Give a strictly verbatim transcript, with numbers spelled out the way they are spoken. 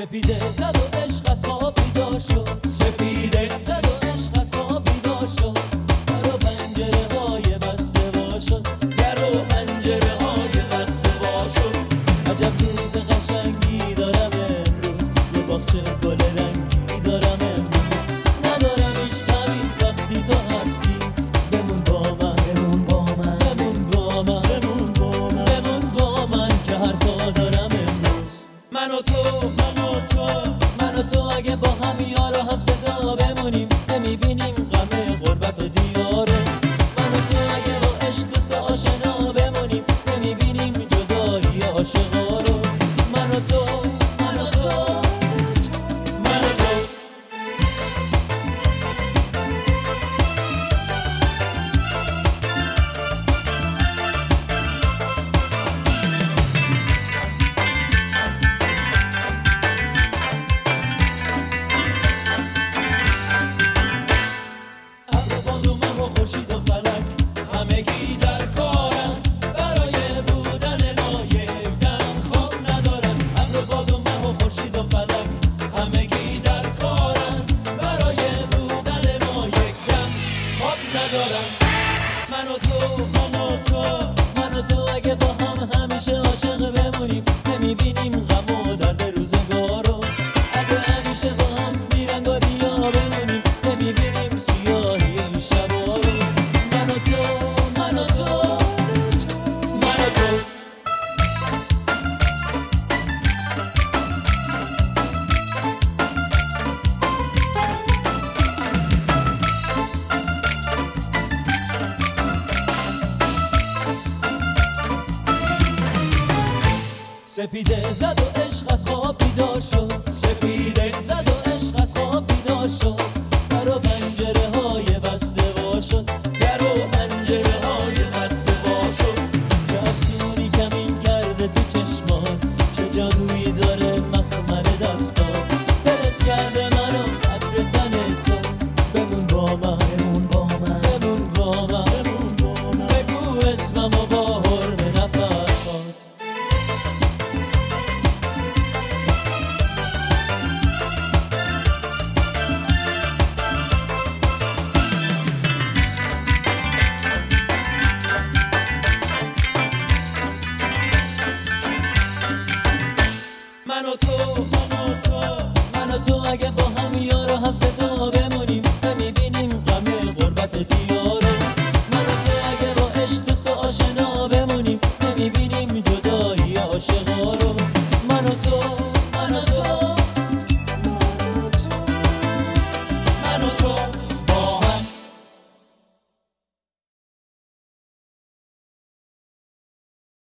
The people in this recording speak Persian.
سپیده زد و عشق از خواب بیدار شد، سپیده زد و عشق از خواب بیدار شد. در و پنجره های بسته وا شد، در و پنجره های بسته وا شد. عجب روز قشنگی دارم امروز، یه باغچه گل رنگی دارم امروز. ندارم هیچ غمی وقتی تو هستی، بمون با من، بمون با من، بمون با من، بمون با من، بمون با من که حرفا دارم امروز. من و تو، من و تو، من و تو اگه با هم یار و هم صدا بمونیم، نمیبینیم غم غربت و دیاره. من و تو اگه با عشق دوست و آشنا بمونیم، نمیبینیم جدایی عاشقا رو. من و تو، من و تو، من و تو. خورشید و فلک همگی در کارن، برای بودن ما یک دم خواب ندارن. ابر و باد و مه و خورشید و فلک همگی در کارن، برای بودن ما یک دم خواب ندارن. من و تو، من و تو، من و تو اگه با هم همیشه عاشق بمونیم، نمیبینیم غم و درد روزگارو. اگه همیشه با هم بیرنگ و ریا بمونیم، نمیبینیم سیاهی این شبا رو. من و تو، من و تو، من و تو. سپیده زد و عشق از خواب بیدار شد.